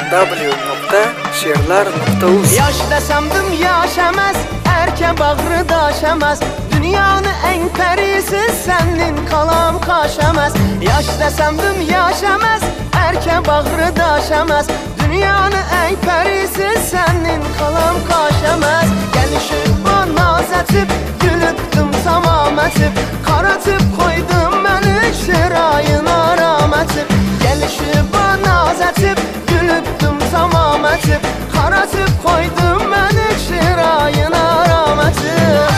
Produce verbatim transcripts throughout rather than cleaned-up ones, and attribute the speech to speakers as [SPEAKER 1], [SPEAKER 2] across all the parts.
[SPEAKER 1] w nokta she'rlar nokta uz.
[SPEAKER 2] Yaş desemdim yaşamaz, erke bağrı daşamaz. Dünyanın en perisi senin kalam kaşamaz. Yaş desemdim yaşamaz, erke bağrı daşamaz. Dünyanın en perisi senin kalam kaşamaz. Gelişi bana zetip, gülüptüm tamam etip. Karatıp koydum beni şirayına rahmetip. Gelişi bana zetip, gülüptüm tamam etip. Karatıp koydum beni şirayına rahmetip.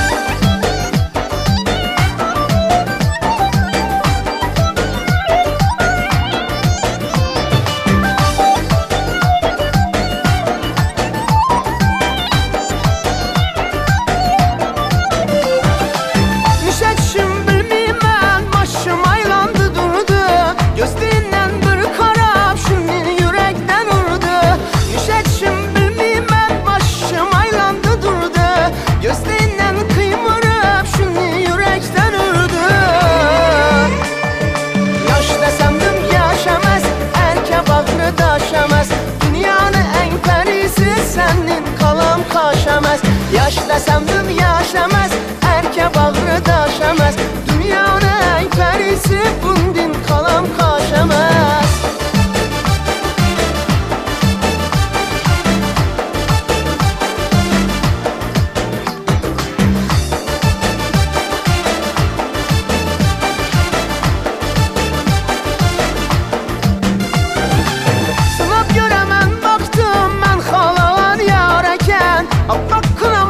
[SPEAKER 2] Yaş desemdim yaşamaz, erke bağrı daşamaz. Dünyanın en perisi bundin kalam kaşamaz. Sınıp göremem baktım ben halalar yareken. Abba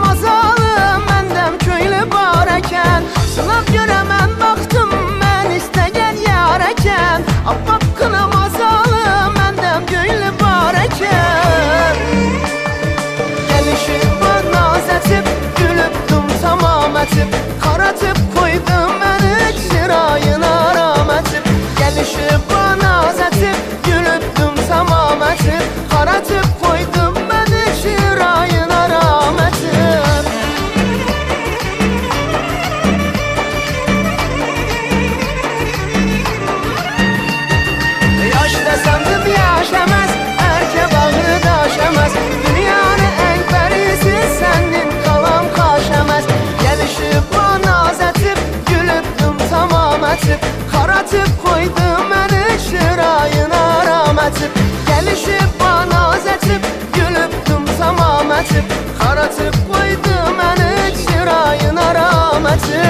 [SPEAKER 2] Sınıp göremem baktım ben istegen yareken. Abbaq kınamazalım mendem göylü bareken. Gelişi bana zetip, gülüptüm tamam etip. Karatıp koydum beni şirayına rahmetip. Gelişi bana zetip, gülüptüm tamam etip. Karatıp koydum beni şirayına rahmetip. Karatıp koydum beni şirayına rahmetip. Gelişip bana zetip, gülüptüm tamam etip. Karatıp koydum beni şirayına rahmetip.